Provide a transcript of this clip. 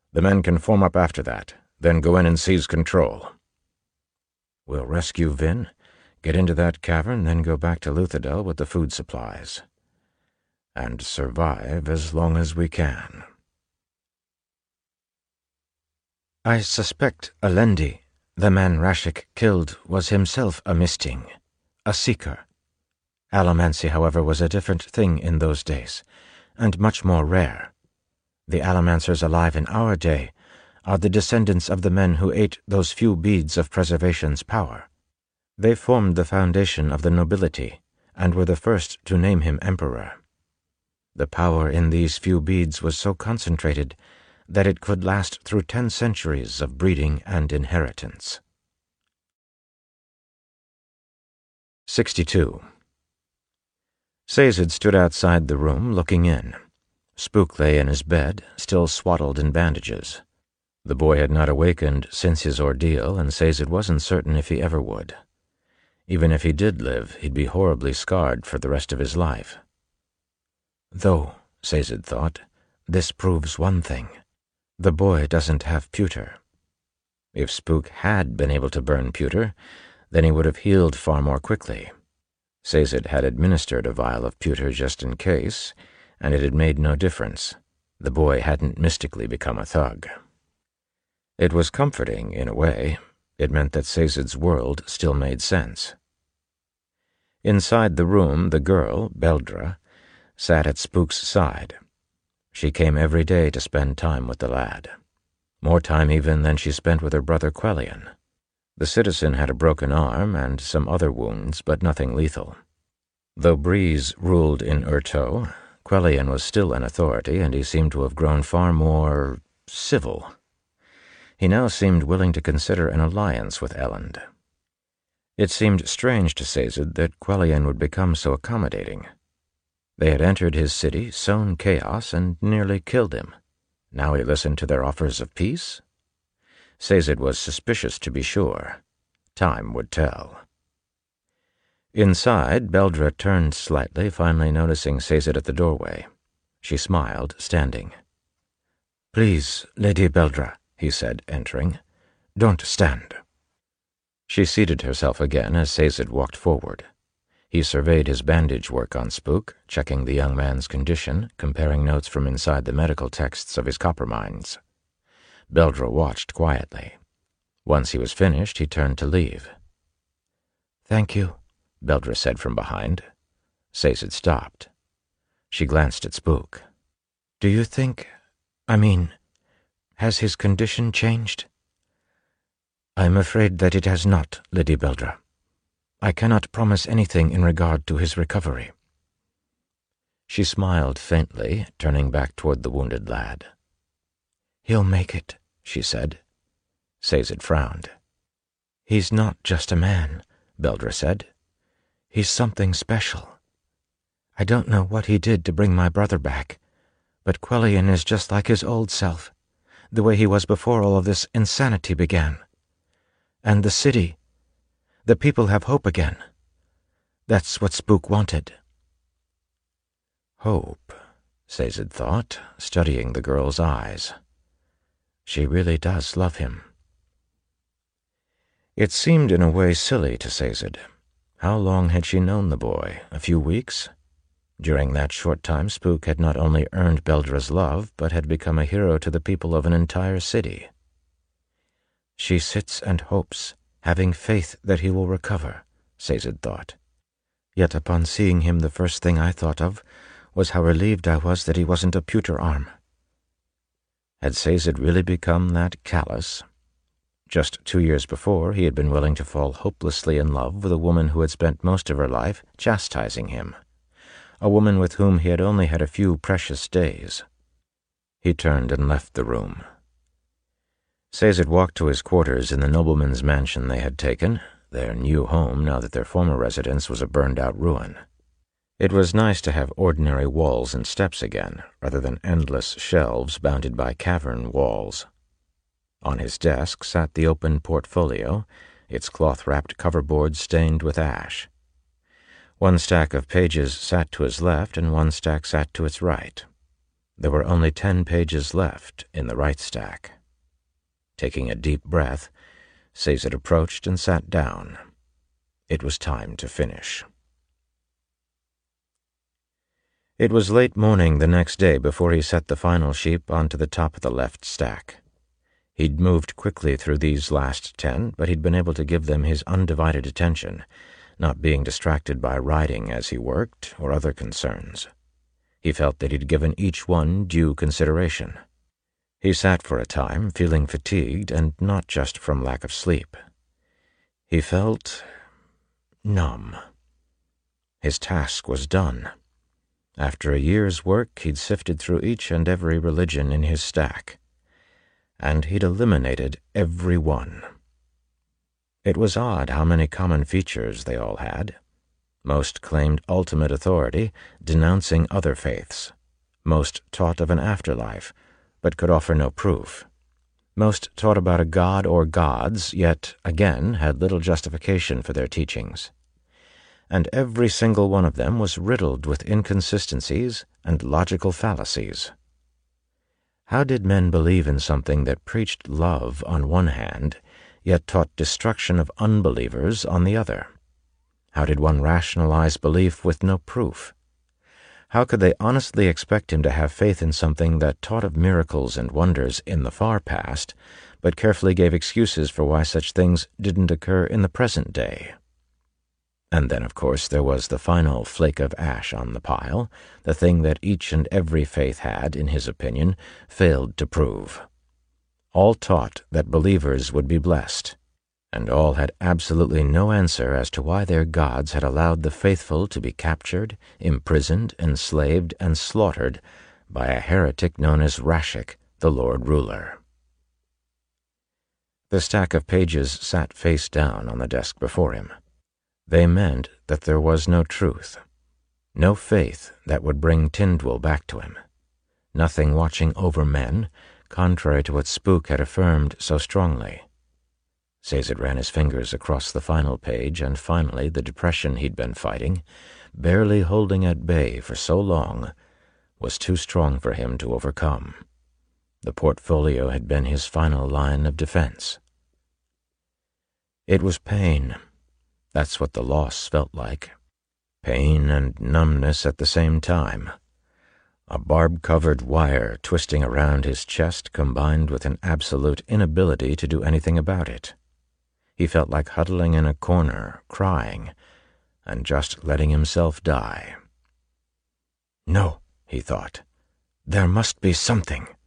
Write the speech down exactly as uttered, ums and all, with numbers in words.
The men can form up after that, then go in and seize control. We'll rescue Vin, get into that cavern, then go back to Luthadel with the food supplies. And survive as long as we can. I suspect Alendi, the man Rashik killed, was himself a Misting, a seeker. Allomancy, however, was a different thing in those days, and much more rare. The allomancers alive in our day are the descendants of the men who ate those few beads of preservation's power. They formed the foundation of the nobility, and were the first to name him emperor. The power in these few beads was so concentrated that it could last through ten centuries of breeding and inheritance. sixty-two. Sazed stood outside the room, looking in. Spook lay in his bed, still swaddled in bandages. The boy had not awakened since his ordeal, and Sazed wasn't certain if he ever would. Even if he did live, he'd be horribly scarred for the rest of his life. Though, Sazed thought, this proves one thing. The boy doesn't have pewter. If Spook had been able to burn pewter, then he would have healed far more quickly. Sazed had administered a vial of pewter just in case, and it had made no difference. The boy hadn't mystically become a thug. It was comforting, in a way. It meant that Sazed's world still made sense. Inside the room, the girl, Beldra, sat at Spook's side. She came every day to spend time with the lad. More time even than she spent with her brother Quellion. The citizen had a broken arm and some other wounds, but nothing lethal. Though Breeze ruled in Urto, Quellion was still an authority, and he seemed to have grown far more civil. He now seemed willing to consider an alliance with Elend. It seemed strange to Sazed that Quellion would become so accommodating. They had entered his city, sown chaos, and nearly killed him. Now he listened to their offers of peace? Sazed was suspicious, to be sure. Time would tell. Inside, Beldra turned slightly, finally noticing Sazed at the doorway. She smiled, standing. "Please, Lady Beldra," he said, entering. "Don't stand." She seated herself again as Sazed walked forward. He surveyed his bandage work on Spook, checking the young man's condition, comparing notes from inside the medical texts of his coppermines. Beldra watched quietly. Once he was finished, he turned to leave. "Thank you," Beldra said from behind. Sazed stopped. She glanced at Spook. "Do you think... I mean, has his condition changed?" "I'm afraid that it has not, Lady Beldra. I cannot promise anything in regard to his recovery." She smiled faintly, turning back toward the wounded lad. "He'll make it," she said. Sazed frowned. "He's not just a man," Beldra said. "He's something special. I don't know what he did to bring my brother back, but Quellion is just like his old self, the way he was before all of this insanity began. And the city, the people have hope again. That's what Spook wanted." Hope, Sazed thought, studying the girl's eyes. She really does love him. It seemed in a way silly to Sazed. How long had she known the boy? A few weeks? During that short time, Spook had not only earned Beldra's love, but had become a hero to the people of an entire city. She sits and hopes, having faith that he will recover, Sazed thought. Yet upon seeing him, the first thing I thought of was how relieved I was that he wasn't a pewter arm. Had Sazed really become that callous? Just two years before, he had been willing to fall hopelessly in love with a woman who had spent most of her life chastising him, a woman with whom he had only had a few precious days. He turned and left the room. Sazed walked to his quarters in the nobleman's mansion they had taken, their new home now that their former residence was a burned-out ruin. It was nice to have ordinary walls and steps again, rather than endless shelves bounded by cavern walls. On his desk sat the open portfolio, its cloth-wrapped coverboard stained with ash. One stack of pages sat to his left, and one stack sat to its right. There were only ten pages left in the right stack. Taking a deep breath, Sazed approached and sat down. It was time to finish. It was late morning the next day before he set the final sheep onto the top of the left stack. He'd moved quickly through these last ten, but he'd been able to give them his undivided attention, not being distracted by writing as he worked or other concerns. He felt that he'd given each one due consideration. He sat for a time, feeling fatigued, and not just from lack of sleep. He felt numb. His task was done. After a year's work, he'd sifted through each and every religion in his stack, and he'd eliminated every one. It was odd how many common features they all had. Most claimed ultimate authority, denouncing other faiths. Most taught of an afterlife, but could offer no proof. Most taught about a god or gods, yet, again, had little justification for their teachings. And every single one of them was riddled with inconsistencies and logical fallacies. How did men believe in something that preached love on one hand, yet taught destruction of unbelievers on the other? How did one rationalize belief with no proof? How could they honestly expect him to have faith in something that taught of miracles and wonders in the far past, but carefully gave excuses for why such things didn't occur in the present day? And then, of course, there was the final flake of ash on the pile, the thing that each and every faith had, in his opinion, failed to prove. All taught that believers would be blessed, and all had absolutely no answer as to why their gods had allowed the faithful to be captured, imprisoned, enslaved, and slaughtered by a heretic known as Rashik, the Lord Ruler. The stack of pages sat face down on the desk before him. They meant that there was no truth, no faith that would bring Tindwyl back to him, nothing watching over men, contrary to what Spook had affirmed so strongly. Sazed ran his fingers across the final page, and finally the depression he'd been fighting, barely holding at bay for so long, was too strong for him to overcome. The portfolio had been his final line of defense. It was pain. That's what the loss felt like. Pain and numbness at the same time. A barb-covered wire twisting around his chest combined with an absolute inability to do anything about it. He felt like huddling in a corner, crying, and just letting himself die. No, he thought. There must be something.